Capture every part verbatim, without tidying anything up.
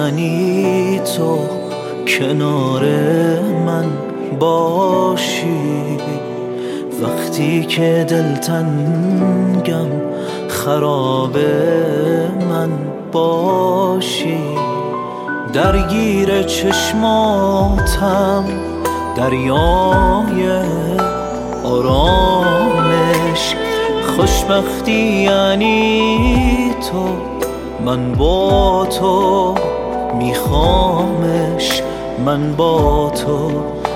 یعنی تو کنار من باشی، وقتی که دلتنگم خرابه من باشی. درگیر چشماتم دریای آرامش، خوشبختی یعنی تو، من با تو میخوامش، من با تو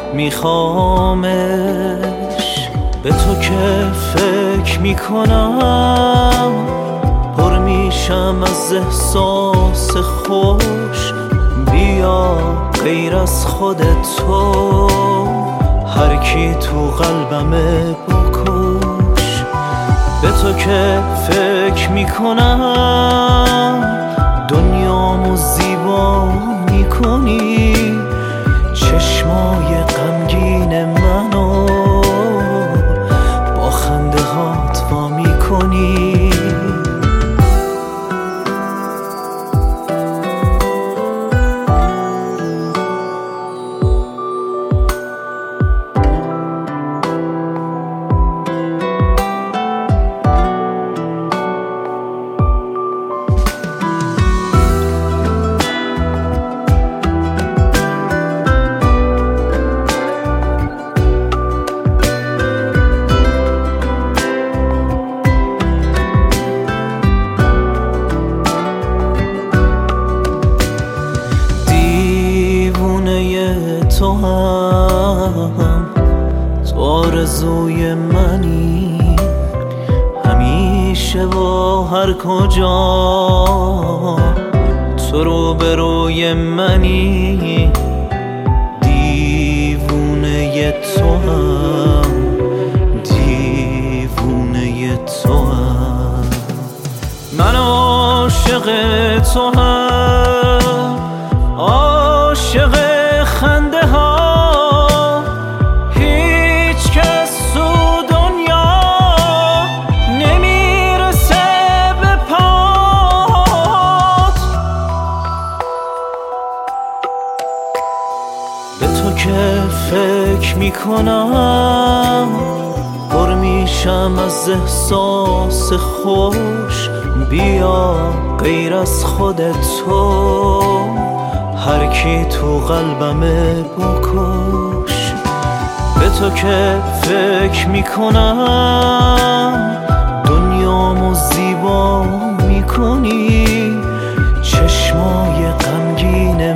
میخوامش. به تو که فکر میکنم پر میشم از احساس خوش، بیا غیر از خود تو هر کی تو قلبمه بکش. به تو که فکر میکنم دنیامو زیبا میکنی، چشمای غمگین منو با خنده هات وا میکنی. تو هم تو آرزوی منی، همیشه با هر کجا تو رو به روی منی. دیوونه تو هم دیوونه تو هم من عاشق تو هم عاشق خنده ها. هیچ کس تو دنیا نمیرسه به پات. به تو که فکر میکنم پر میشم از احساس خوش، بیا غیر از خود تو هر کی تو قلبمه بکش. به تو که فکر میکنم دنیامو زیبا میکنی، چشمای غمگین